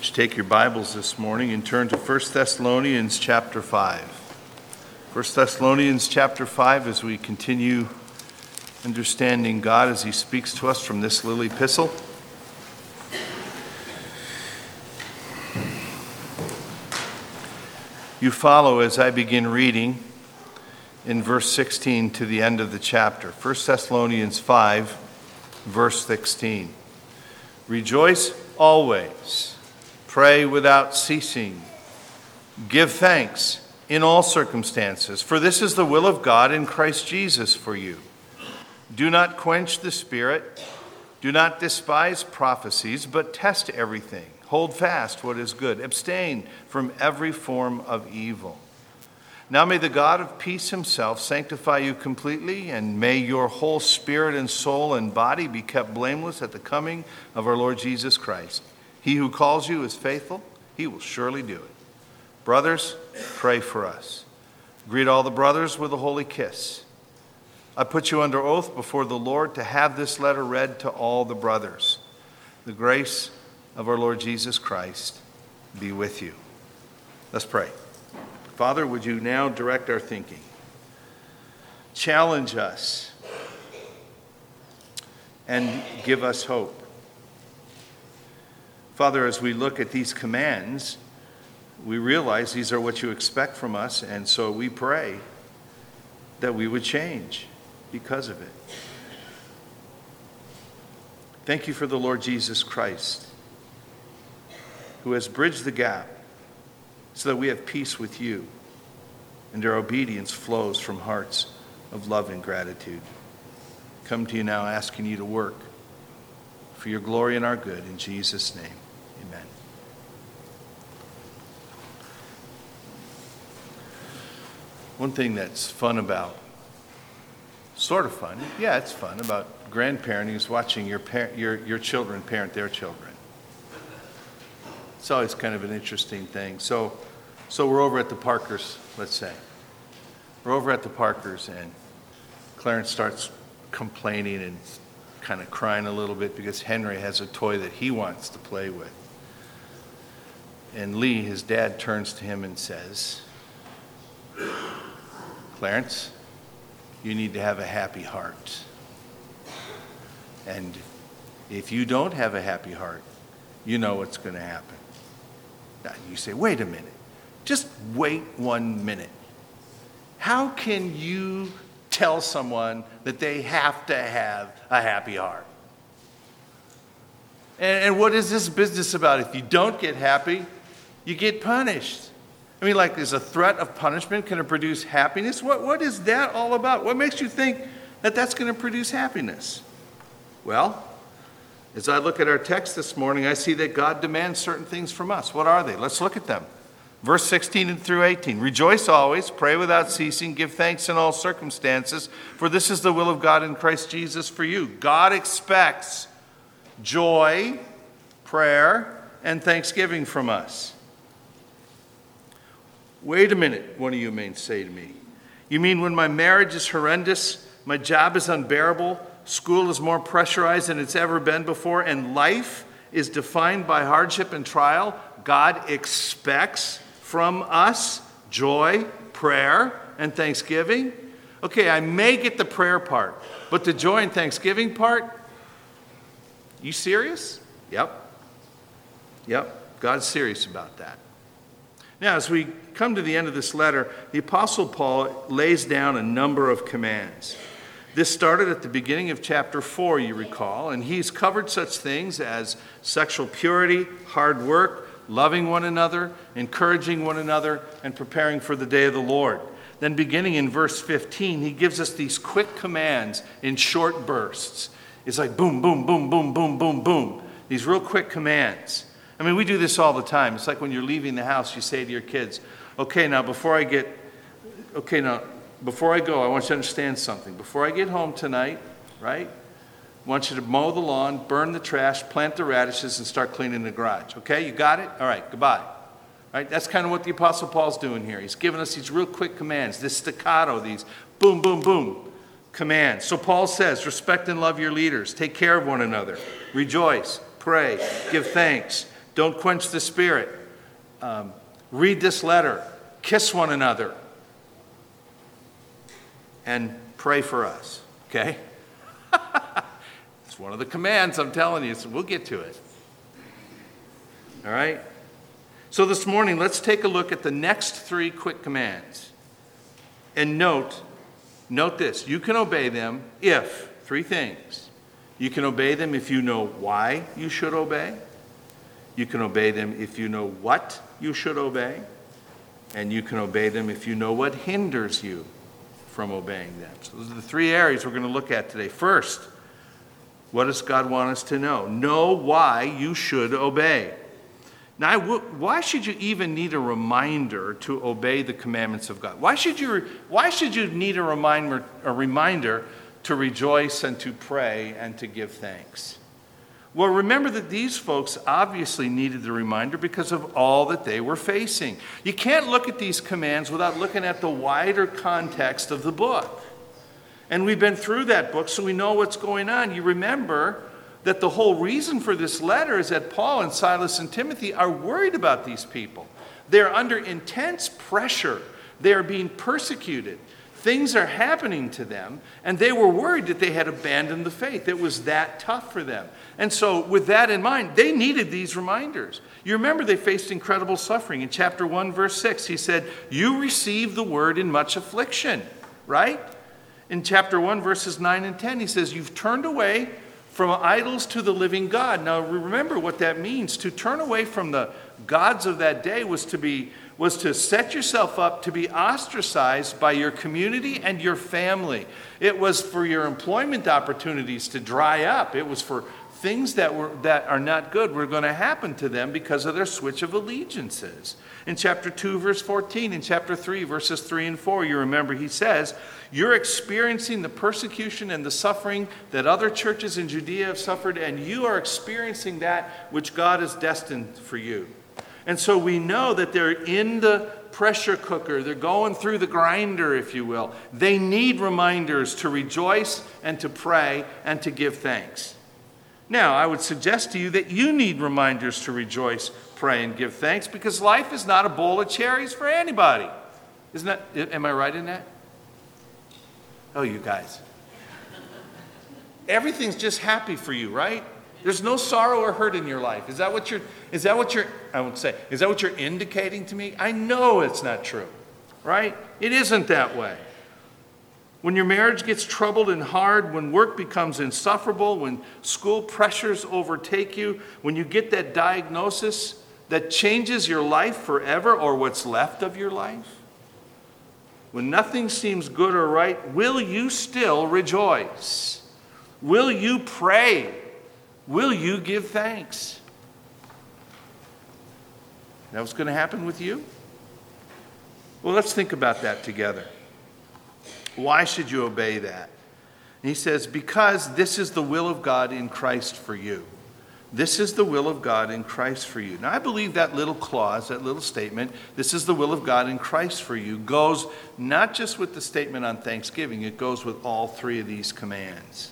Would you take your Bibles this morning and turn to 1 Thessalonians chapter 5. 1 Thessalonians chapter 5 as we continue understanding God as he speaks to us from this little epistle. You follow as I begin reading in verse 16 to the end of the chapter. 1 Thessalonians 5, verse 16. Rejoice always. Pray without ceasing. Give thanks in all circumstances, for this is the will of God in Christ Jesus for you. Do not quench the Spirit. Do not despise prophecies, but test everything. Hold fast what is good. Abstain from every form of evil. Now may the God of peace himself sanctify you completely, and may your whole spirit and soul and body be kept blameless at the coming of our Lord Jesus Christ. He who calls you is faithful. He will surely do it. Brothers, pray for us. Greet all the brothers with a holy kiss. I put you under oath before the Lord to have this letter read to all the brothers. The grace of our Lord Jesus Christ be with you. Let's pray. Father, would you now direct our thinking? Challenge us and give us hope. Father, as we look at these commands, we realize these are what you expect from us, and so we pray that we would change because of it. Thank you for the Lord Jesus Christ, who has bridged the gap so that we have peace with you, and our obedience flows from hearts of love and gratitude. Come to you now asking you to work for your glory and our good. In Jesus' name, amen. One thing that's fun about, sort of fun, yeah, it's fun, about grandparenting is watching your children parent their children. It's always kind of an interesting thing. So we're over at the Parkers, let's say. We're over at the Parkers, and Clarence starts complaining and kind of crying a little bit because Henry has a toy that he wants to play with. And Lee, his dad, turns to him and says, Clarence, you need to have a happy heart. And if you don't have a happy heart, you know what's going to happen. Now you say, wait a minute. Just wait 1 minute. How can you tell someone that they have to have a happy heart? And what is this business about? If you don't get happy, you get punished. I mean, like, is a threat of punishment going to produce happiness? What is that all about? What makes you think that that's going to produce happiness? Well, as I look at our text this morning, I see that God demands certain things from us. What are they? Let's look at them. Verse 16 through 18. Rejoice always, pray without ceasing, give thanks in all circumstances, for this is the will of God in Christ Jesus for you. God expects joy, prayer, and thanksgiving from us. Wait a minute, one of you may say to me. You mean when my marriage is horrendous, my job is unbearable, school is more pressurized than it's ever been before, and life is defined by hardship and trial, God expects from us joy, prayer, and thanksgiving? Okay, I may get the prayer part, but the joy and thanksgiving part, you serious? Yep, God's serious about that. Now, as we come to the end of this letter, the Apostle Paul lays down a number of commands. This started at the beginning of chapter 4, you recall, and he's covered such things as sexual purity, hard work, loving one another, encouraging one another, and preparing for the day of the Lord. Then beginning in verse 15, he gives us these quick commands in short bursts. It's like boom, boom, boom, boom, boom, boom, boom. These real quick commands. I mean, we do this all the time. It's like when you're leaving the house, you say to your kids, before I go, I want you to understand something. Before I get home tonight, right, I want you to mow the lawn, burn the trash, plant the radishes, and start cleaning the garage. Okay, you got it? All right, goodbye. Right? That's kind of what the Apostle Paul's doing here. He's giving us these real quick commands, this staccato, these boom, boom, boom commands. So Paul says, respect and love your leaders. Take care of one another. Rejoice. Pray. Give thanks. Don't quench the Spirit. Read this letter. Kiss one another. And pray for us. Okay? It's one of the commands, I'm telling you. So we'll get to it. All right? So this morning, let's take a look at the next 3 quick commands. And note this. You can obey them if, 3 things. You can obey them if you know why you should obey. You can obey them if you know what you should obey. And you can obey them if you know what hinders you from obeying them. So those are the 3 areas we're going to look at today. First, what does God want us to know? Know why you should obey. Now, why should you even need a reminder to obey the commandments of God? Why should you need a reminder to rejoice and to pray and to give thanks? Well, remember that these folks obviously needed the reminder because of all that they were facing. You can't look at these commands without looking at the wider context of the book. And we've been through that book, so we know what's going on. You remember that the whole reason for this letter is that Paul and Silas and Timothy are worried about these people. They're under intense pressure. They are being persecuted. Things are happening to them, and they were worried that they had abandoned the faith. It was that tough for them. And so with that in mind, they needed these reminders. You remember they faced incredible suffering. In chapter 1, verse 6, he said, "You received the word in much affliction," right? In chapter 1, verses 9 and 10, he says, "You've turned away from idols to the living God." Now remember what that means. To turn away from the gods of that day was to set yourself up to be ostracized by your community and your family. It was for your employment opportunities to dry up. It was for things that are not good were going to happen to them because of their switch of allegiances. In chapter 2, verse 14, in chapter 3, verses 3 and 4, you remember he says, "You're experiencing the persecution and the suffering that other churches in Judea have suffered, and you are experiencing that which God has destined for you." And so we know that they're in the pressure cooker. They're going through the grinder, if you will. They need reminders to rejoice and to pray and to give thanks. Now, I would suggest to you that you need reminders to rejoice, pray, and give thanks because life is not a bowl of cherries for anybody. Isn't that, am I right in that? Oh, you guys. Everything's just happy for you, right? There's no sorrow or hurt in your life. Is that what you're indicating to me? I know it's not true, right? It isn't that way. When your marriage gets troubled and hard, when work becomes insufferable, when school pressures overtake you, when you get that diagnosis that changes your life forever or what's left of your life, when nothing seems good or right, will you still rejoice? Will you pray? Will you give thanks? That what's going to happen with you? Well, let's think about that together. Why should you obey that? And he says, because this is the will of God in Christ for you. This is the will of God in Christ for you. Now, I believe that little clause, that little statement, this is the will of God in Christ for you, goes not just with the statement on Thanksgiving, it goes with all 3 of these commands.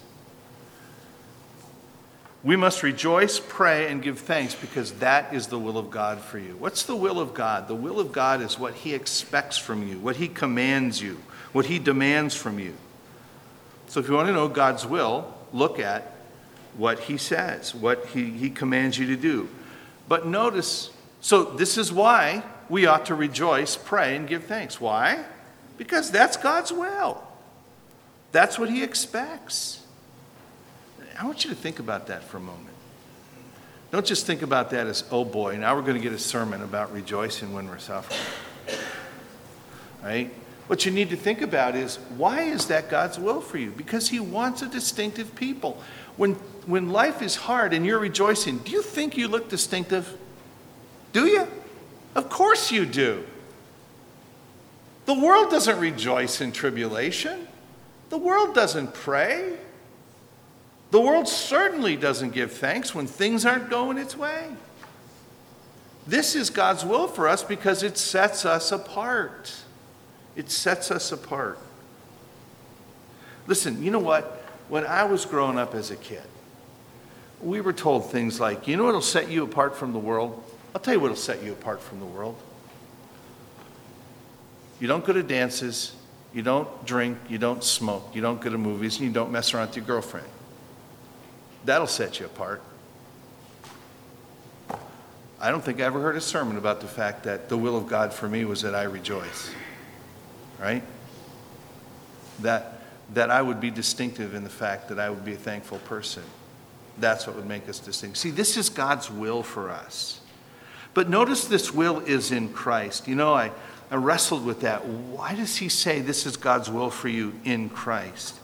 We must rejoice, pray, and give thanks because that is the will of God for you. What's the will of God? The will of God is what he expects from you, what he commands you, what he demands from you. So if you want to know God's will, look at what he says, what he commands you to do. But notice, so this is why we ought to rejoice, pray, and give thanks. Why? Because that's God's will. That's what he expects. I want you to think about that for a moment. Don't just think about that as, oh boy, now we're going to get a sermon about rejoicing when we're suffering. Right? What you need to think about is, why is that God's will for you? Because he wants a distinctive people. When life is hard and you're rejoicing, do you think you look distinctive? Do you? Of course you do. The world doesn't rejoice in tribulation. The world doesn't pray. The world certainly doesn't give thanks when things aren't going its way. This is God's will for us because it sets us apart. It sets us apart. Listen, you know what? When I was growing up as a kid, we were told things like, you know what'll set you apart from the world? I'll tell you what'll set you apart from the world. You don't go to dances, you don't drink, you don't smoke, you don't go to movies, and you don't mess around with your girlfriend. That'll set you apart. I don't think I ever heard a sermon about the fact that the will of God for me was that I rejoice. Right? That I would be distinctive in the fact that I would be a thankful person. That's what would make us distinct. See, this is God's will for us. But notice this will is in Christ. You know, I wrestled with that. Why does he say this is God's will for you in Christ?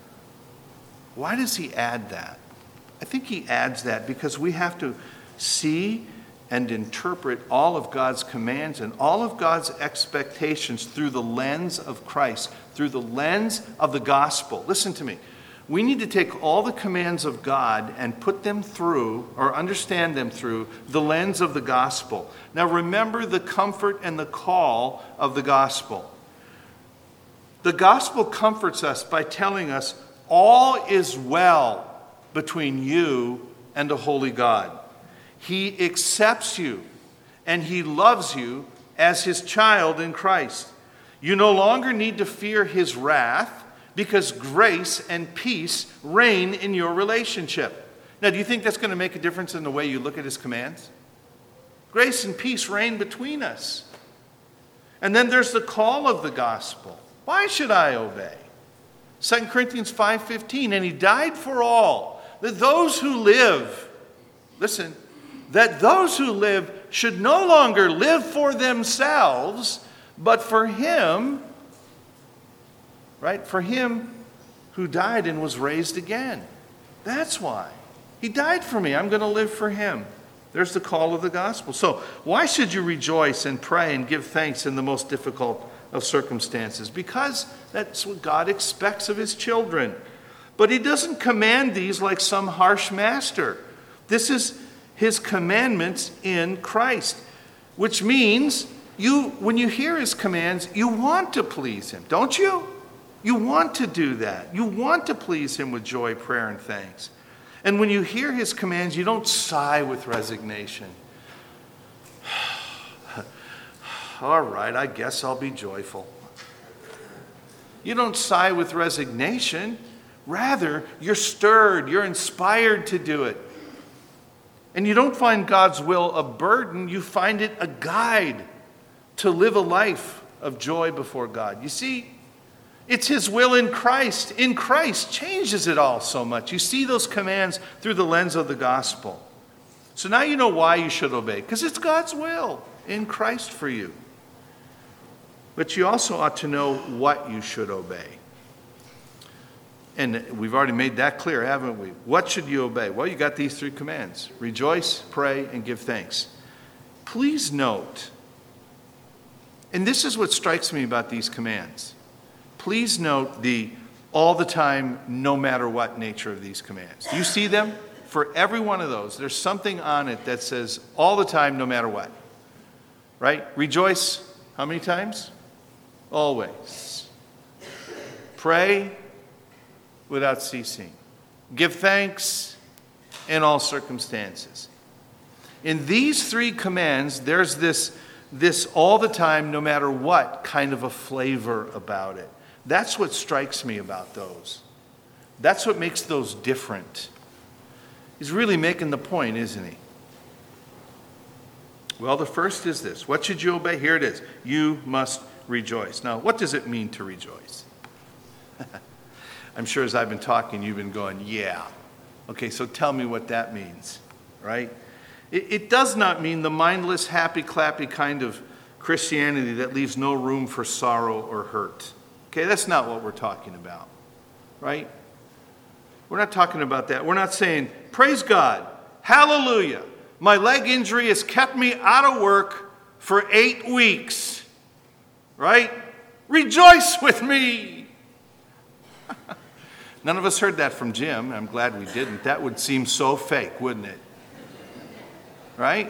Why does he add that? I think he adds that because we have to see and interpret all of God's commands and all of God's expectations through the lens of Christ, through the lens of the gospel. Listen to me. We need to take all the commands of God and put them through, or understand them through, the lens of the gospel. Now remember the comfort and the call of the gospel. The gospel comforts us by telling us all is well between you and a holy God. He accepts you and he loves you as his child in Christ. You no longer need to fear his wrath because grace and peace reign in your relationship. Now, do you think that's going to make a difference in the way you look at his commands? Grace and peace reign between us. And then there's the call of the gospel. Why should I obey? 2 Corinthians 5:15, and he died for all, that those who live, listen, that those who live should no longer live for themselves, but for him, right? For him who died and was raised again. That's why. He died for me. I'm going to live for him. There's the call of the gospel. So why should you rejoice and pray and give thanks in the most difficult of circumstances? Because that's what God expects of his children. But he doesn't command these like some harsh master. This is his commandments in Christ, which means when you hear his commands, you want to please him, don't you? You want to do that. You want to please him with joy, prayer, and thanks. And when you hear his commands, you don't sigh with resignation. All right, I guess I'll be joyful. You don't sigh with resignation. Rather, you're stirred, you're inspired to do it. And you don't find God's will a burden, you find it a guide to live a life of joy before God. You see, it's his will in Christ. In Christ changes it all so much. You see those commands through the lens of the gospel. So now you know why you should obey. Because it's God's will in Christ for you. But you also ought to know what you should obey. And we've already made that clear, haven't we? What should you obey? Well, you got these three commands. Rejoice, pray, and give thanks. Please note, and this is what strikes me about these commands. Please note the all the time, no matter what nature of these commands. Do you see them? For every one of those, there's something on it that says all the time, no matter what. Right? Rejoice, how many times? Always. Pray without ceasing. Give thanks in all circumstances. In these three commands, there's this all the time, no matter what, kind of a flavor about it. That's what strikes me about those. That's what makes those different. He's really making the point, isn't he? Well, the first is this. What should you obey? Here it is. You must rejoice. Now, what does it mean to rejoice? I'm sure as I've been talking, you've been going, yeah. Okay, so tell me what that means, right? It does not mean the mindless, happy-clappy kind of Christianity that leaves no room for sorrow or hurt. Okay, that's not what we're talking about, right? We're not talking about that. We're not saying, praise God, hallelujah, my leg injury has kept me out of work for 8 weeks, right? Rejoice with me. None of us heard that from Jim. I'm glad we didn't. That would seem so fake, wouldn't it? Right?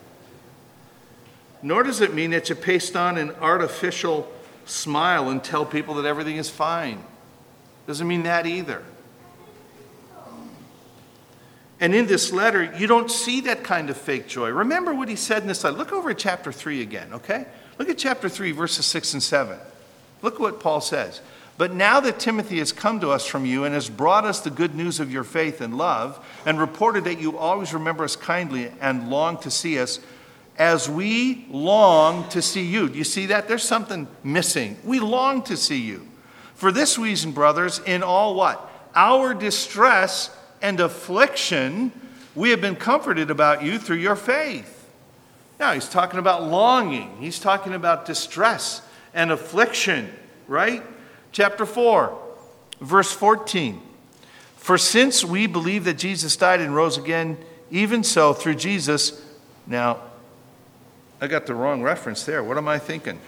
Nor does it mean that you paste on an artificial smile and tell people that everything is fine. Doesn't mean that either. And in this letter, you don't see that kind of fake joy. Remember what he said in this letter. Look over at chapter 3 again, okay? Look at chapter 3, verses 6 and 7. Look what Paul says. But now that Timothy has come to us from you and has brought us the good news of your faith and love, and reported that you always remember us kindly and long to see us, as we long to see you. Do you see that? There's something missing. We long to see you. For this reason, brothers, in all what? Our distress and affliction, we have been comforted about you through your faith. Now, he's talking about longing. He's talking about distress and affliction, right? Chapter 4, verse 14. For since we believe that Jesus died and rose again, even so through Jesus. Now, I got the wrong reference there. What am I thinking?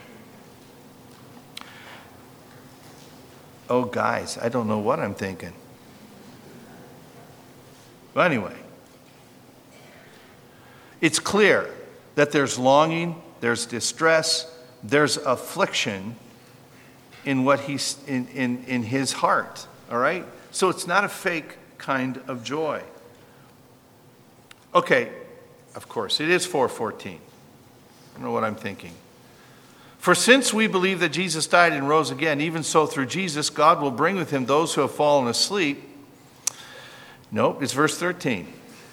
Oh, guys, I don't know what I'm thinking. But anyway, it's clear that there's longing, there's distress, there's affliction in what he's in his heart. All right? So it's not a fake kind of joy. Okay, of course, it is 4:14. I don't know what I'm thinking. For since we believe that Jesus died and rose again, even so through Jesus, God will bring with him those who have fallen asleep. Nope, it's verse 13.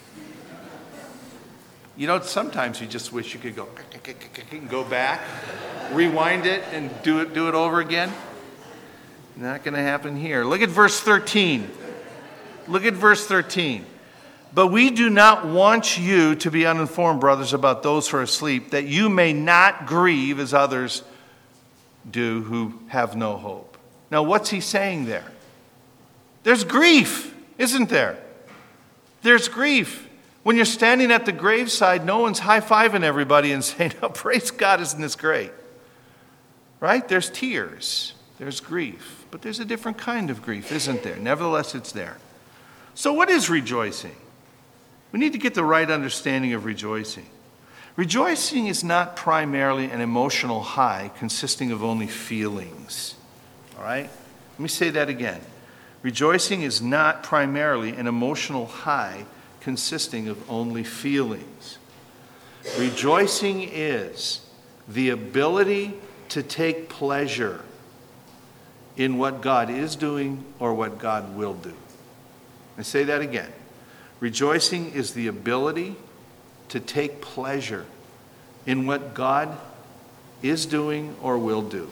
You know, sometimes you just wish you could go back, rewind it, and do it over again. Not going to happen here. Look at verse 13. Look at verse 13. But we do not want you to be uninformed, brothers, about those who are asleep, that you may not grieve as others do who have no hope. Now, what's he saying there? There's grief, isn't there? There's grief. When you're standing at the graveside, no one's high-fiving everybody and saying, oh, praise God, isn't this great? Right? There's tears. There's grief. But there's a different kind of grief, isn't there? Nevertheless, it's there. So what is rejoicing? We need to get the right understanding of rejoicing. Rejoicing is not primarily an emotional high consisting of only feelings. All right? Let me say that again. Rejoicing is not primarily an emotional high consisting of only feelings. Rejoicing is the ability to take pleasure in what God is doing or what God will do. I say that again. Rejoicing is the ability to take pleasure in what God is doing or will do.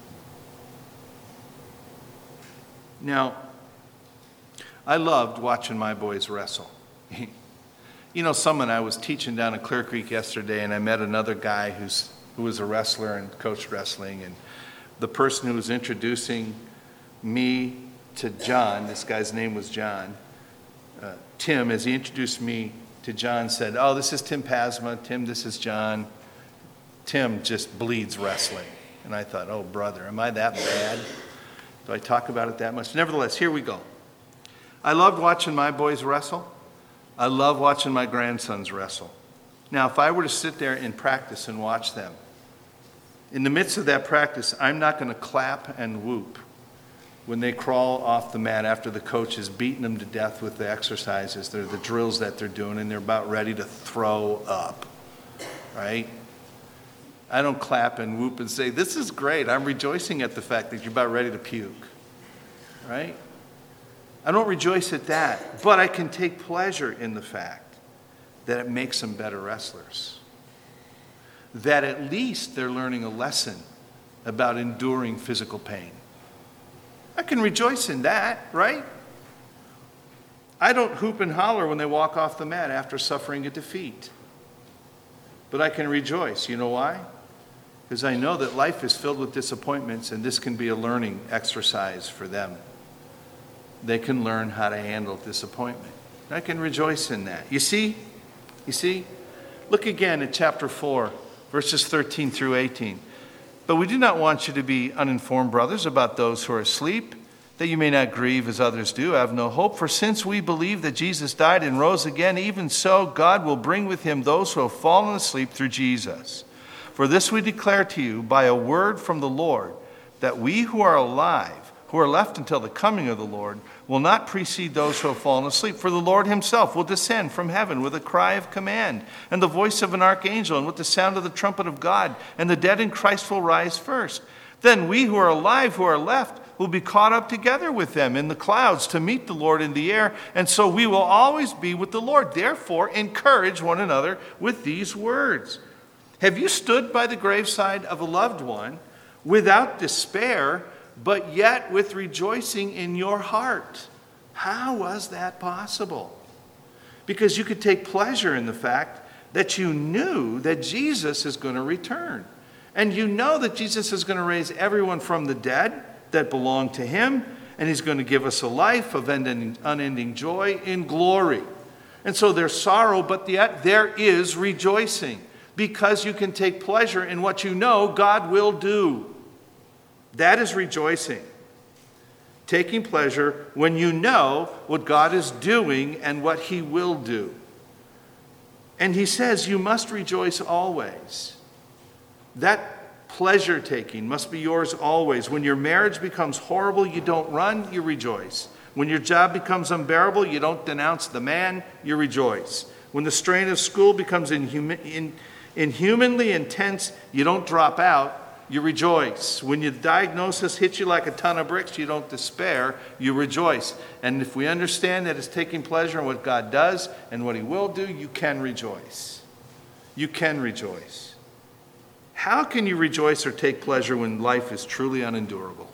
Now, I loved watching my boys wrestle. You know, I was teaching down in Clear Creek yesterday, and I met another guy who was a wrestler and coached wrestling, and the person who was introducing me to John, this guy's name was John, Tim, as he introduced me to John, said, oh, this is Tim Pasma. Tim, this is John. Tim just bleeds wrestling. And I thought, oh, brother, am I that bad? Do I talk about it that much? Nevertheless, here we go. I loved watching my boys wrestle. I love watching my grandsons wrestle. Now, if I were to sit there and practice and watch them, in the midst of that practice, I'm not going to clap and whoop when they crawl off the mat after the coach has beaten them to death with the exercises, the drills that they're doing, and they're about ready to throw up, right? I don't clap and whoop and say, this is great. I'm rejoicing at the fact that you're about ready to puke, right? I don't rejoice at that, but I can take pleasure in the fact that it makes them better wrestlers. That at least they're learning a lesson about enduring physical pain. I can rejoice in that, right? I don't hoop and holler when they walk off the mat after suffering a defeat. But I can rejoice. You know why? Because I know that life is filled with disappointments, and this can be a learning exercise for them. They can learn how to handle disappointment. I can rejoice in that. You see? Look again at chapter 4, verses 13 through 18. But we do not want you to be uninformed, brothers, about those who are asleep, that you may not grieve as others do, have no hope. For since we believe that Jesus died and rose again, even so God will bring with him those who have fallen asleep through Jesus. For this we declare to you by a word from the Lord, that we who are alive, who who are left until the coming of the Lord will not precede those who have fallen asleep. For the Lord himself will descend from heaven with a cry of command, and the voice of an archangel, and with the sound of the trumpet of God, and the dead in Christ will rise first. Then we who are alive, who are left, will be caught up together with them in the clouds to meet the Lord in the air, and so we will always be with the Lord. Therefore, encourage one another with these words. Have you stood by the graveside of a loved one without despair, but yet with rejoicing in your heart? How was that possible? Because you could take pleasure in the fact that you knew that Jesus is going to return. And you know that Jesus is going to raise everyone from the dead that belong to him, and he's going to give us a life of unending joy in glory. And so there's sorrow, but yet there is rejoicing, because you can take pleasure in what you know God will do. That is rejoicing. Taking pleasure when you know what God is doing and what he will do. And he says you must rejoice always. That pleasure taking must be yours always. When your marriage becomes horrible, you don't run, you rejoice. When your job becomes unbearable, you don't denounce the man, you rejoice. When the strain of school becomes inhumanly intense, you don't drop out, you rejoice. When your diagnosis hits you like a ton of bricks, you don't despair, you rejoice. And if we understand that it's taking pleasure in what God does and what he will do, you can rejoice. You can rejoice. How can you rejoice or take pleasure when life is truly unendurable?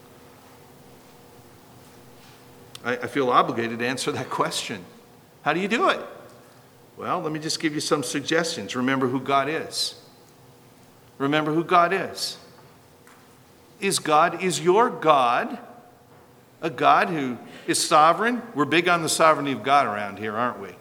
I feel obligated to answer that question. How do you do it? Well, let me just give you some suggestions. Remember who God is. Remember who God is. Is your God a God who is sovereign? We're big on the sovereignty of God around here, aren't we?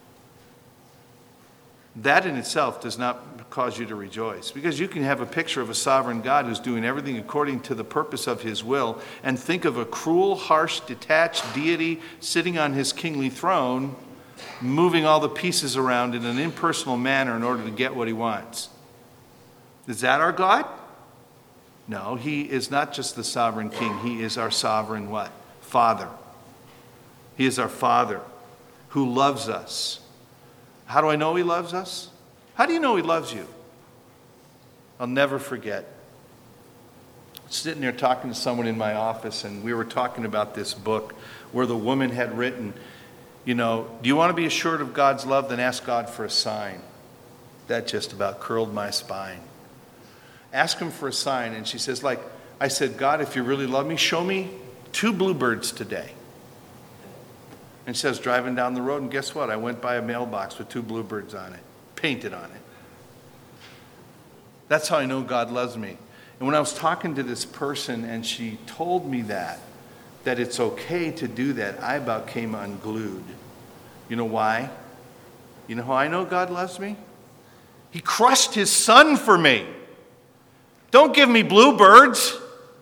That in itself does not cause you to rejoice, because you can have a picture of a sovereign God who's doing everything according to the purpose of his will, and think of a cruel, harsh, detached deity sitting on his kingly throne, moving all the pieces around in an impersonal manner in order to get what he wants. Is that our God? No, he is not just the sovereign king. He is our sovereign what? Father. He is our Father who loves us. How do I know he loves us? How do you know he loves you? I'll never forget. Sitting there talking to someone in my office, and we were talking about this book where the woman had written, do you want to be assured of God's love? Then ask God for a sign. That just about curled my spine. Ask him for a sign. And she says, I said, God, if you really love me, show me 2 bluebirds today. And she says, driving down the road, and guess what? I went by a mailbox with 2 bluebirds on it, painted on it. That's how I know God loves me. And when I was talking to this person and she told me that it's okay to do that, I about came unglued. You know why? You know how I know God loves me? He crushed his son for me. Don't give me bluebirds.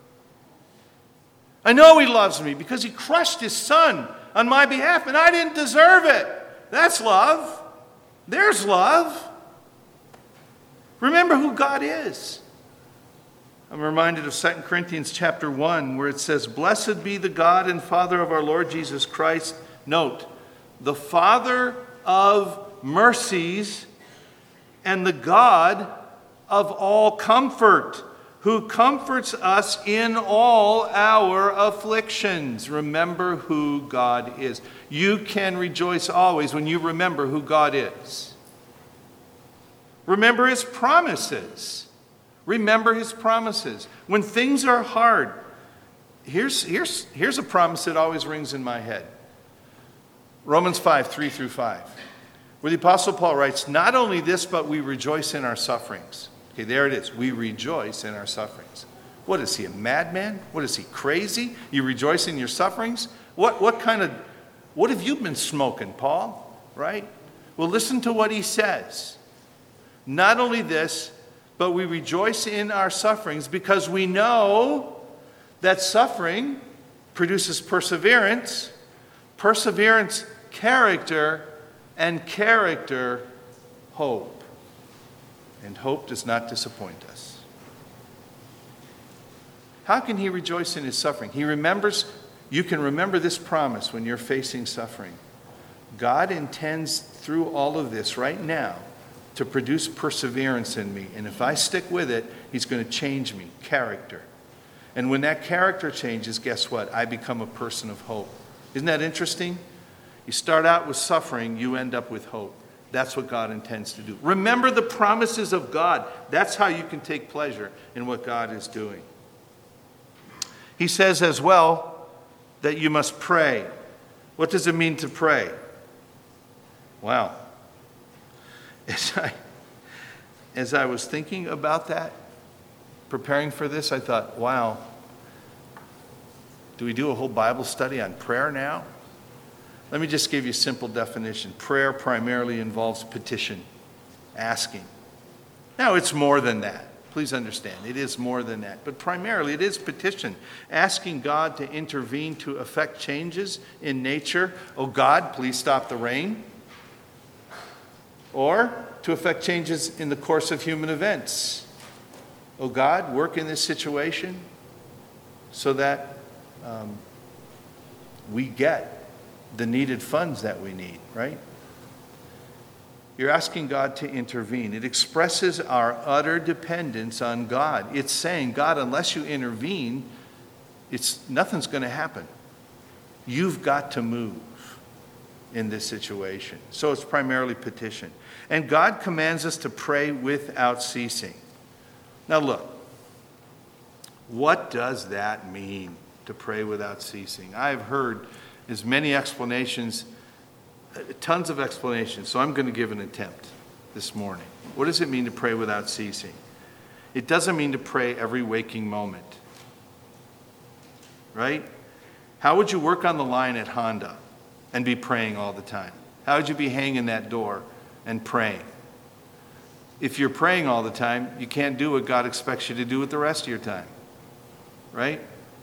I know he loves me because he crushed his son on my behalf, and I didn't deserve it. That's love. There's love. Remember who God is. I'm reminded of 2 Corinthians chapter 1, where it says, Blessed be the God and Father of our Lord Jesus Christ. Note, the Father of mercies and the God of all comfort, who comforts us in all our afflictions. Remember who God is. You can rejoice always when you remember who God is. Remember his promises. Remember his promises. When things are hard, here's a promise that always rings in my head. Romans 5, 3-5, where the Apostle Paul writes, Not only this, but we rejoice in our sufferings. Okay, there it is. We rejoice in our sufferings. What is he, a madman? What is he, crazy? You rejoice in your sufferings? What have you been smoking, Paul? Right? Well, listen to what he says. Not only this, but we rejoice in our sufferings because we know that suffering produces perseverance, perseverance, character, and character, hope. And hope does not disappoint us. How can he rejoice in his suffering? He remembers, you can remember this promise when you're facing suffering. God intends through all of this right now to produce perseverance in me. And if I stick with it, he's going to change me, character. And when that character changes, guess what? I become a person of hope. Isn't that interesting? You start out with suffering, you end up with hope. That's what God intends to do. Remember the promises of God. That's how you can take pleasure in what God is doing. He says as well that you must pray. What does it mean to pray? Wow. As I was thinking about that, preparing for this, I thought, wow, do we do a whole Bible study on prayer now? Let me just give you a simple definition. Prayer primarily involves petition, asking. Now, it's more than that. Please understand, it is more than that. But primarily, it is petition, asking God to intervene to effect changes in nature. Oh God, please stop the rain. Or to effect changes in the course of human events. Oh God, work in this situation so that we get the needed funds that we need, right? You're asking God to intervene. It expresses our utter dependence on God. It's saying, God, unless you intervene, nothing's going to happen. You've got to move in this situation. So it's primarily petition. And God commands us to pray without ceasing. Now look, what does that mean, to pray without ceasing? I've heard as many explanations, tons of explanations, so I'm going to give an attempt this morning. What does it mean to pray without ceasing? It doesn't mean to pray every waking moment, right? How would you work on the line at Honda and be praying all the time? How would you be hanging that door and praying? If you're praying all the time, you can't do what God expects you to do with the rest of your time, right?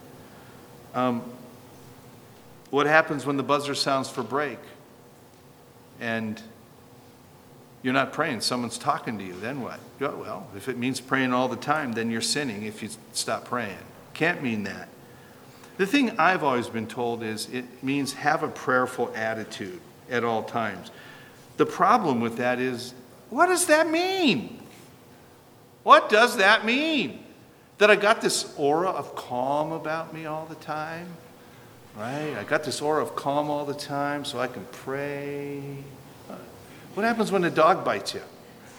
What happens when the buzzer sounds for break and you're not praying? Someone's talking to you. Then what? Well, if it means praying all the time, then you're sinning if you stop praying. Can't mean that. The thing I've always been told is it means have a prayerful attitude at all times. The problem with that is, what does that mean? What does that mean? That I got this aura of calm about me all the time? Right? I got this aura of calm all the time so I can pray. What happens when a dog bites you?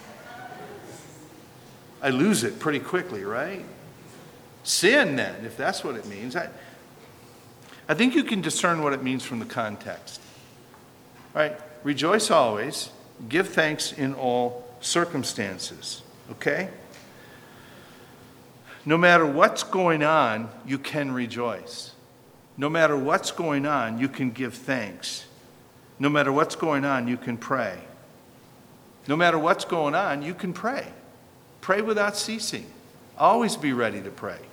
I lose it pretty quickly, right? Sin then, if that's what it means. I think you can discern what it means from the context. Right? Rejoice always. Give thanks in all circumstances. Okay? No matter what's going on, you can rejoice. No matter what's going on, you can give thanks. No matter what's going on, you can pray. No matter what's going on, you can pray. Pray without ceasing. Always be ready to pray.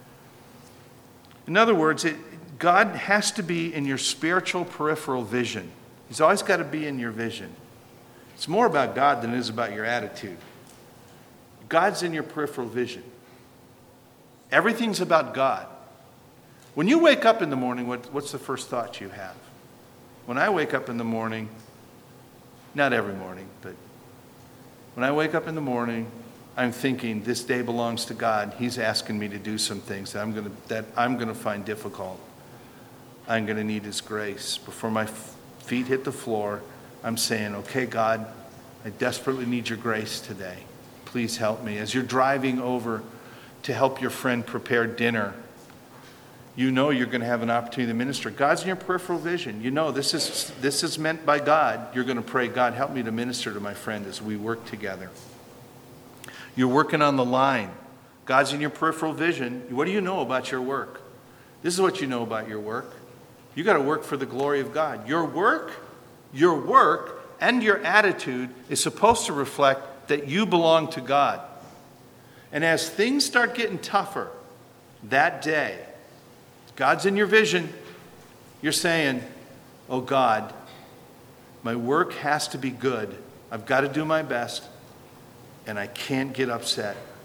In other words, God has to be in your spiritual peripheral vision. He's always got to be in your vision. It's more about God than it is about your attitude. God's in your peripheral vision. Everything's about God. When you wake up in the morning, what's the first thought you have? When I wake up in the morning, not every morning, but when I wake up in the morning, I'm thinking this day belongs to God. He's asking me to do some things that I'm going to find difficult. I'm going to need His grace. Before my feet hit the floor, I'm saying, okay, God, I desperately need your grace today. Please help me. As you're driving over to help your friend prepare dinner, you know you're going to have an opportunity to minister. God's in your peripheral vision. You know this is meant by God. You're going to pray, God, help me to minister to my friend as we work together. You're working on the line. God's in your peripheral vision. What do you know about your work? This is what you know about your work. You got to work for the glory of God. Your work, and your attitude is supposed to reflect that you belong to God. And as things start getting tougher that day, God's in your vision. You're saying, oh God, my work has to be good. I've got to do my best, and I can't get upset.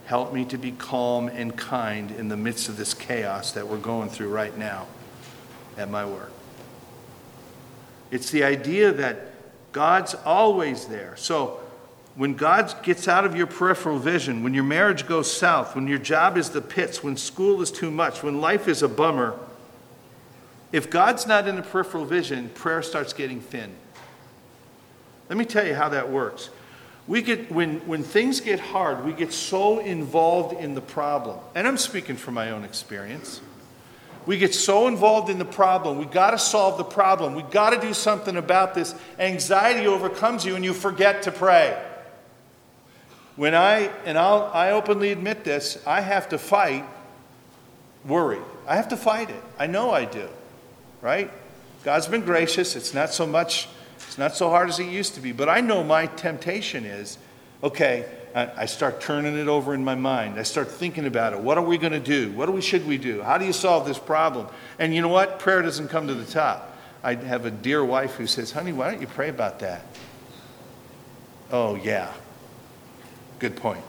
help me to be calm and kind in the midst of this chaos that we're going through right now at my work. It's the idea that God's always there. So when God gets out of your peripheral vision, when your marriage goes south, when your job is the pits, when school is too much, when life is a bummer, if God's not in the peripheral vision, prayer starts getting thin. Let me tell you how that works. When things get hard, we get so involved in the problem. And I'm speaking from my own experience. We get so involved in the problem. We got to solve the problem. We got to do something about this. Anxiety overcomes you and you forget to pray. I openly admit this, I have to fight worry. I have to fight it. I know I do. Right? God's been gracious. It's not so hard as it used to be. But I know my temptation is, okay, I start turning it over in my mind. I start thinking about it. What are we going to do? What should we do? How do you solve this problem? And you know what? Prayer doesn't come to the top. I have a dear wife who says, honey, why don't you pray about that? Oh, yeah. Good point.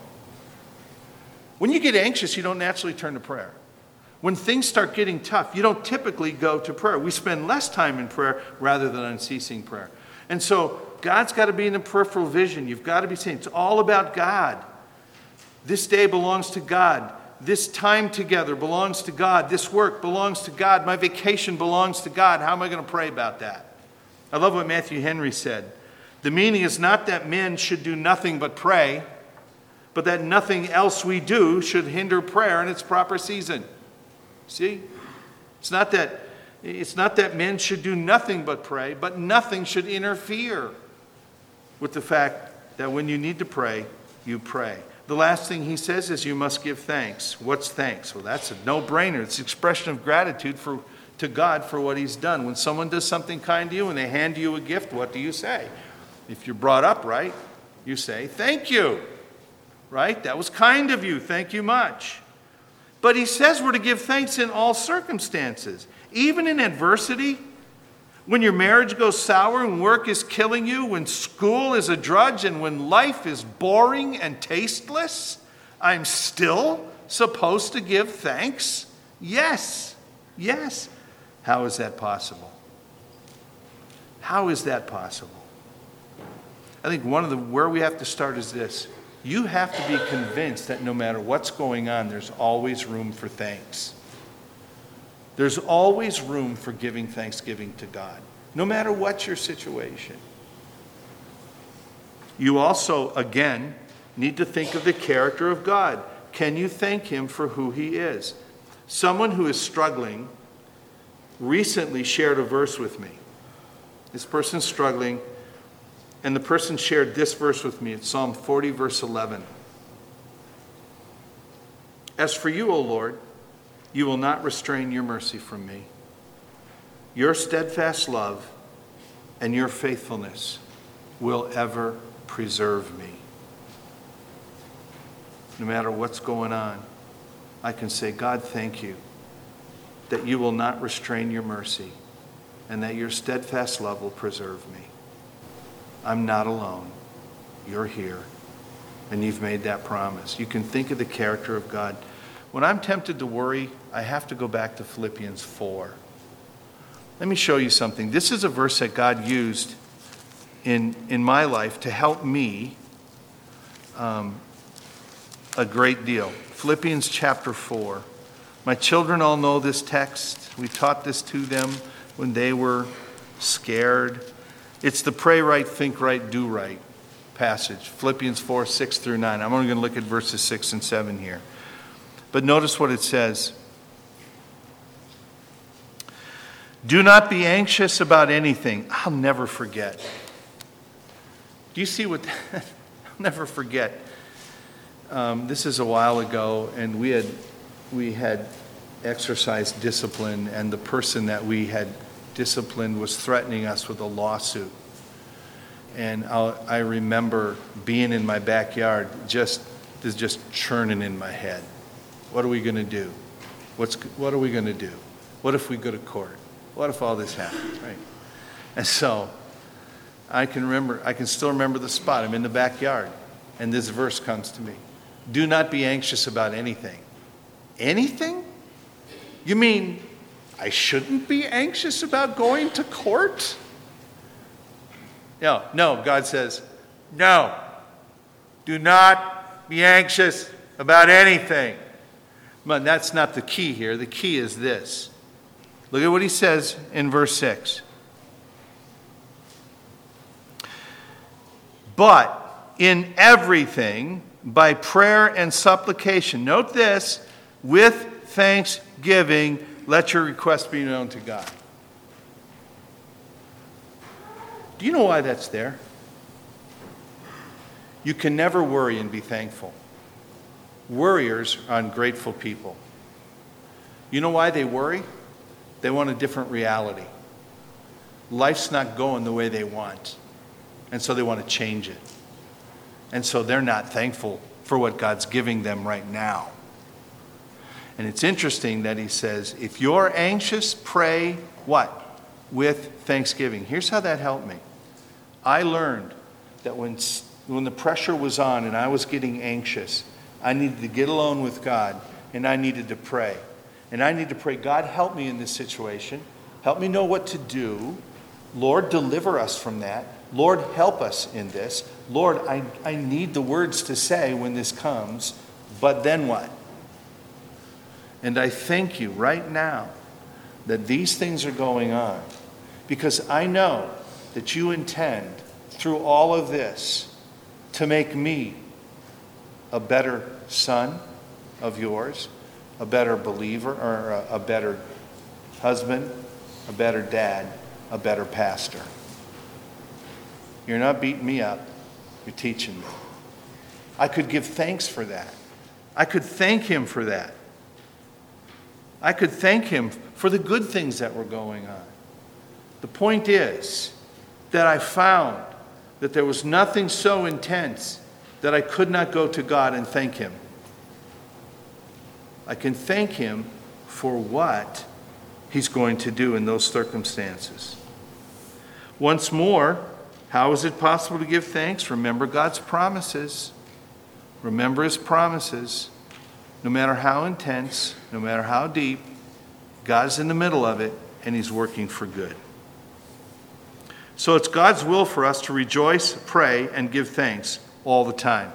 When you get anxious, you don't naturally turn to prayer. When things start getting tough, you don't typically go to prayer. We spend less time in prayer rather than unceasing prayer. And so God's got to be in the peripheral vision. You've got to be saying, it's all about God. This day belongs to God. This time together belongs to God. This work belongs to God. My vacation belongs to God. How am I going to pray about that? I love what Matthew Henry said. The meaning is not that men should do nothing but pray, but that nothing else we do should hinder prayer in its proper season. See? It's not that men should do nothing but pray, but nothing should interfere with the fact that when you need to pray, you pray. The last thing he says is you must give thanks. What's thanks? Well, that's a no-brainer. It's an expression of gratitude to God for what he's done. When someone does something kind to you and they hand you a gift, what do you say? If you're brought up right, you say, thank you. Right? That was kind of you. Thank you much. But he says we're to give thanks in all circumstances. Even in adversity, when your marriage goes sour and work is killing you, when school is a drudge and when life is boring and tasteless, I'm still supposed to give thanks? Yes. Yes. How is that possible? How is that possible? I think where we have to start is this. You have to be convinced that no matter what's going on, there's always room for thanks. There's always room for giving thanksgiving to God, no matter what your situation. You also, again, need to think of the character of God. Can you thank him for who he is? Someone who is struggling recently shared a verse with me. This person's struggling, and the person shared this verse with me. It's Psalm 40, verse 11. As for you, O Lord, you will not restrain your mercy from me. Your steadfast love and your faithfulness will ever preserve me. No matter what's going on, I can say, God, thank you that you will not restrain your mercy and that your steadfast love will preserve me. I'm not alone. You're here. And you've made that promise. You can think of the character of God. When I'm tempted to worry, I have to go back to Philippians 4. Let me show you something. This is a verse that God used in my life to help me a great deal. Philippians chapter 4. My children all know this text. We taught this to them when they were scared. It's the pray right, think right, do right passage. Philippians 4, 6 through 9. I'm only going to look at verses 6 and 7 here. But notice what it says. Do not be anxious about anything. I'll never forget. Do you see what? I'll never forget. This is a while ago, and we had exercised discipline, and the person that we had disciplined was threatening us with a lawsuit. And I remember being in my backyard, just churning in my head. What are we going to do? What are we going to do? What if we go to court? What if all this happens, right? And so I can still remember the spot. I'm in the backyard, and this verse comes to me. Do not be anxious about anything. Anything? You mean I shouldn't be anxious about going to court? No, God says, no. Do not be anxious about anything. But that's not the key here. The key is this. Look at what he says in verse 6. But in everything, by prayer and supplication, note this, with thanksgiving, let your requests be known to God. Do you know why that's there? You can never worry and be thankful. Worriers are ungrateful people. You know why they worry? They want a different reality. Life's not going the way they want, and so they want to change it. And so they're not thankful for what God's giving them right now. And it's interesting that he says, if you're anxious, pray what? With thanksgiving. Here's how that helped me. I learned that when the pressure was on and I was getting anxious, I needed to get alone with God and I needed to pray. And I need to pray, God, help me in this situation. Help me know what to do. Lord, deliver us from that. Lord, help us in this. Lord, I need the words to say when this comes, but then what? And I thank you right now that these things are going on because I know that you intend through all of this to make me a better son of yours, a better believer, or a better husband, a better dad, a better pastor. You're not beating me up. You're teaching me. I could give thanks for that. I could thank him for that. I could thank him for the good things that were going on. The point is that I found that there was nothing so intense that I could not go to God and thank him. I can thank him for what he's going to do in those circumstances. Once more, how is it possible to give thanks? Remember God's promises. Remember his promises. No matter how intense, no matter how deep, God's in the middle of it and he's working for good. So it's God's will for us to rejoice, pray, and give thanks all the time.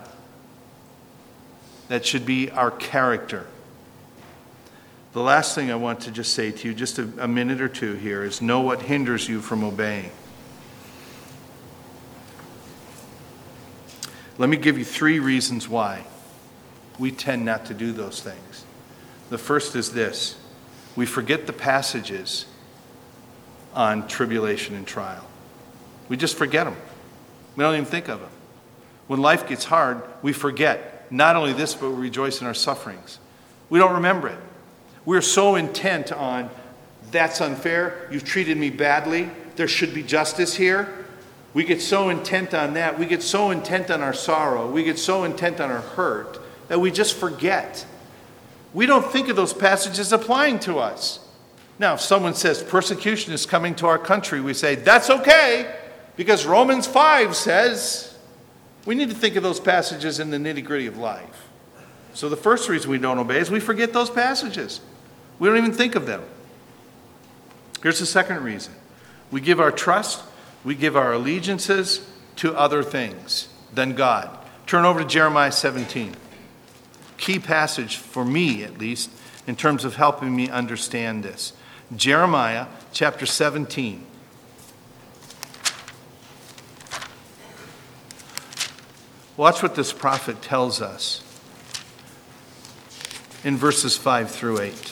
That should be our character. The last thing I want to just say to you, just a minute or two here, is know what hinders you from obeying. Let me give you 3 reasons why we tend not to do those things. The first is this. We forget the passages on tribulation and trial. We just forget them. We don't even think of them. When life gets hard, we forget not only this, but we rejoice in our sufferings. We don't remember it. We're so intent on, that's unfair, you've treated me badly, there should be justice here. We get so intent on that. We get so intent on our sorrow. We get so intent on our hurt that we just forget. We don't think of those passages applying to us. Now, if someone says persecution is coming to our country, we say, that's okay, because Romans 5 says we need to think of those passages in the nitty-gritty of life. So the first reason we don't obey is we forget those passages. We don't even think of them. Here's the second reason. We give our trust, we give our allegiances to other things than God. Turn over to Jeremiah 17. Key passage for me, at least, in terms of helping me understand this. Jeremiah chapter 17. Watch what this prophet tells us in verses 5 through 8.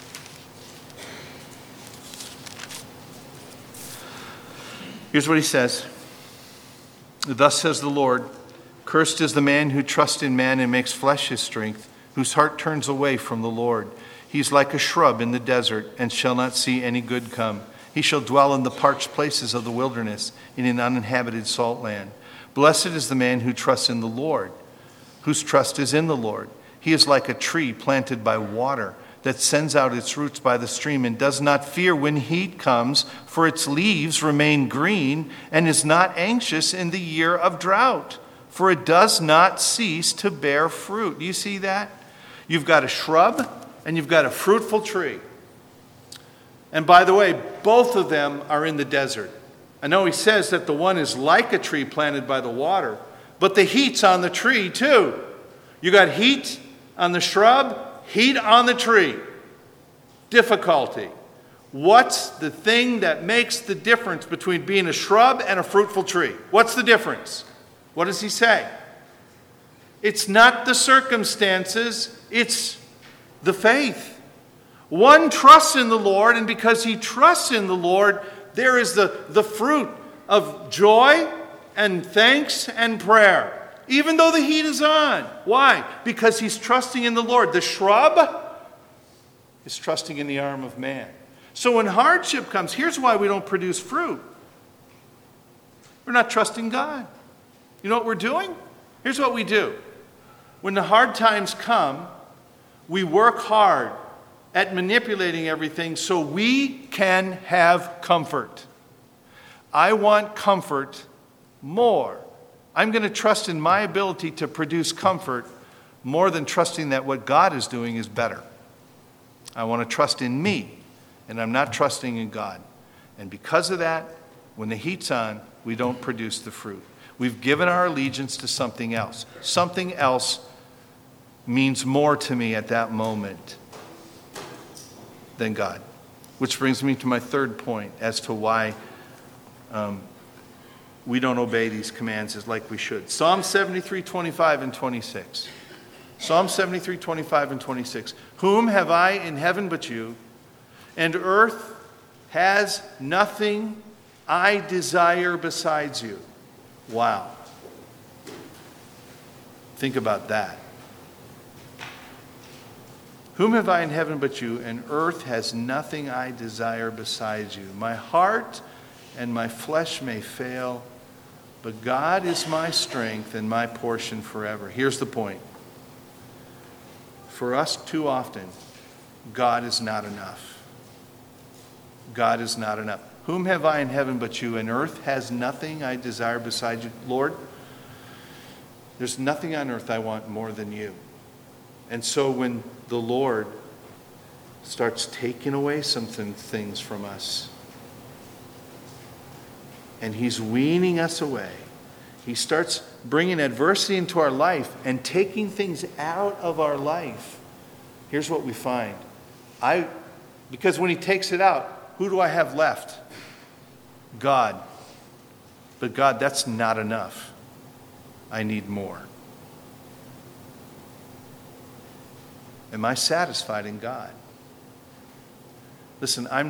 Here's what he says. Thus says the Lord, cursed is the man who trusts in man and makes flesh his strength, whose heart turns away from the Lord. He's like a shrub in the desert and shall not see any good come. He shall dwell in the parched places of the wilderness, in an uninhabited salt land. Blessed is the man who trusts in the Lord, whose trust is in the Lord. He is like a tree planted by water that sends out its roots by the stream and does not fear when heat comes, for its leaves remain green, and is not anxious in the year of drought, for it does not cease to bear fruit. Do you see that? You've got a shrub and you've got a fruitful tree. And by the way, both of them are in the desert. I know he says that the one is like a tree planted by the water, but the heat's on the tree too. You got heat on the shrub, heat on the tree. Difficulty. What's the thing that makes the difference between being a shrub and a fruitful tree? What's the difference? What does he say? It's not the circumstances, it's the faith. One trusts in the Lord, and because he trusts in the Lord, there is the fruit of joy and thanks and prayer, even though the heat is on. Why? Because he's trusting in the Lord. The shrub is trusting in the arm of man. So when hardship comes, here's why we don't produce fruit. We're not trusting God. You know what we're doing? Here's what we do. When the hard times come, we work hard at manipulating everything so we can have comfort. I want comfort more. I'm going to trust in my ability to produce comfort more than trusting that what God is doing is better. I want to trust in me, and I'm not trusting in God. And because of that, when the heat's on, we don't produce the fruit. We've given our allegiance to something else. Something else means more to me at that moment than God. Which brings me to my third point as to why we don't obey these commands as like we should. Psalm 73, 25 and 26. Psalm 73, 25 and 26. Whom have I in heaven but you, and earth has nothing I desire besides you. Wow. Think about that. Whom have I in heaven but you, and earth has nothing I desire besides you. My heart and my flesh may fail, but God is my strength and my portion forever. Here's the point. For us, too often, God is not enough. God is not enough. Whom have I in heaven but you, and earth has nothing I desire besides you. Lord, there's nothing on earth I want more than you. And so when the Lord starts taking away some things from us, and he's weaning us away, he starts bringing adversity into our life and taking things out of our life. Here's what we find. Because when he takes it out, who do I have left? God. But God, that's not enough. I need more. Am I satisfied in God? Listen, I am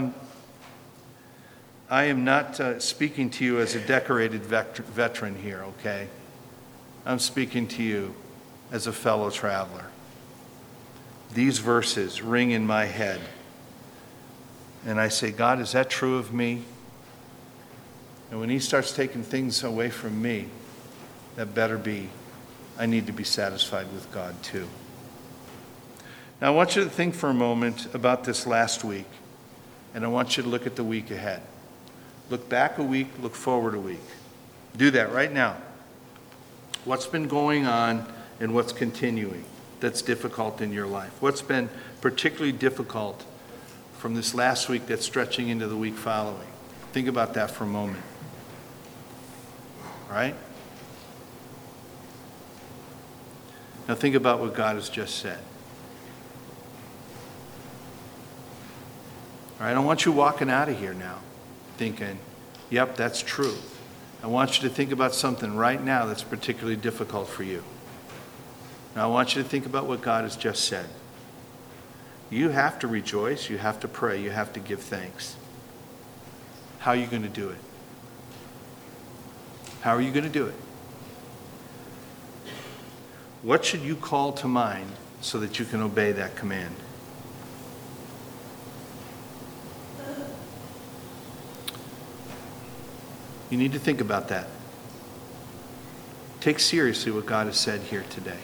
not speaking to you as a decorated veteran here, okay? I'm speaking to you as a fellow traveler. These verses ring in my head. And I say, God, is that true of me? And when he starts taking things away from me, that better be, I need to be satisfied with God too. Now I want you to think for a moment about this last week, and I want you to look at the week ahead. Look back a week, look forward a week. Do that right now. What's been going on and what's continuing that's difficult in your life? What's been particularly difficult from this last week that's stretching into the week following? Think about that for a moment. All right? Now think about what God has just said. All right, I don't want you walking out of here now thinking, yep, that's true. I want you to think about something right now that's particularly difficult for you. Now I want you to think about what God has just said. You have to rejoice, you have to pray, you have to give thanks. How are you going to do it? How are you going to do it? What should you call to mind so that you can obey that command? You need to think about that. Take seriously what God has said here today.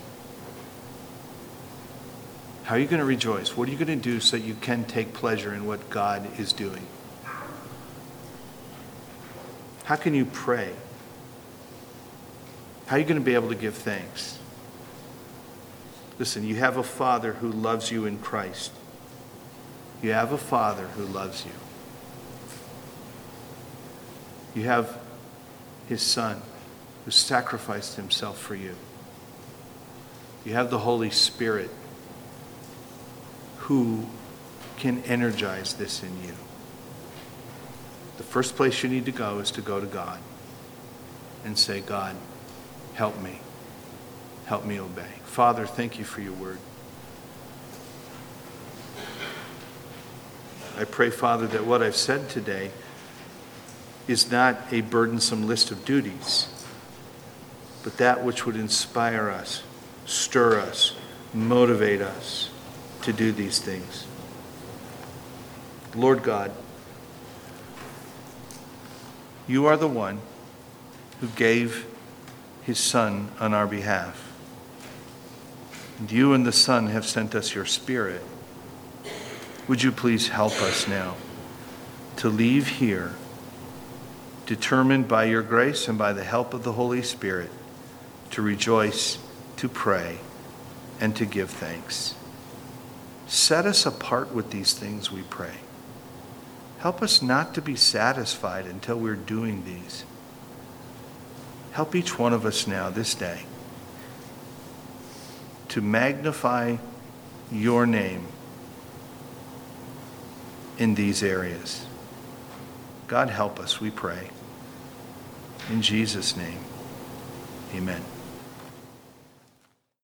How are you going to rejoice? What are you going to do so that you can take pleasure in what God is doing? How can you pray? How are you going to be able to give thanks? Listen, you have a Father who loves you in Christ. You have a Father who loves you. You have his Son who sacrificed himself for you. You have the Holy Spirit who can energize this in you. The first place you need to go is to go to God and say, God, help me. Help me obey. Father, thank you for your word. I pray, Father, that what I've said today is not a burdensome list of duties, but that which would inspire us, stir us, motivate us to do these things. Lord God, you are the one who gave his Son on our behalf. And you and the Son have sent us your Spirit. Would you please help us now to leave here determined by your grace and by the help of the Holy Spirit to rejoice, to pray, and to give thanks. Set us apart with these things, we pray. Help us not to be satisfied until we're doing these. Help each one of us now, this day, to magnify your name in these areas. God, help us, we pray. In Jesus' name, amen.